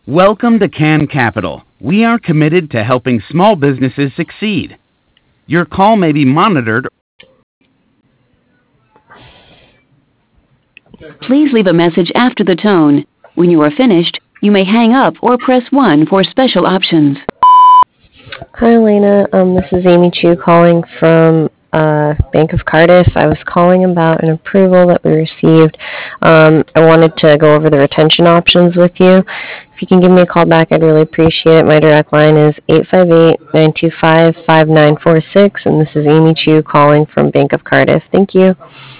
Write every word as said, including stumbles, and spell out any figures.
Welcome to Can Capital. We are committed to helping small businesses succeed. Your call may be monitored. Please leave a message after the tone. When you are finished, you may hang up or press one for special options. Hi, Elena. Um, this is Amy Chu calling from uh, Bank of Cardiff. I was calling about an approval that we received. Um, I wanted to go over the retention options with you. If you can give me a call back, I'd really appreciate it. My direct line is eight five eight, nine two five, five nine four six, and this is Amy Chu calling from Bank of Cardiff. Thank you.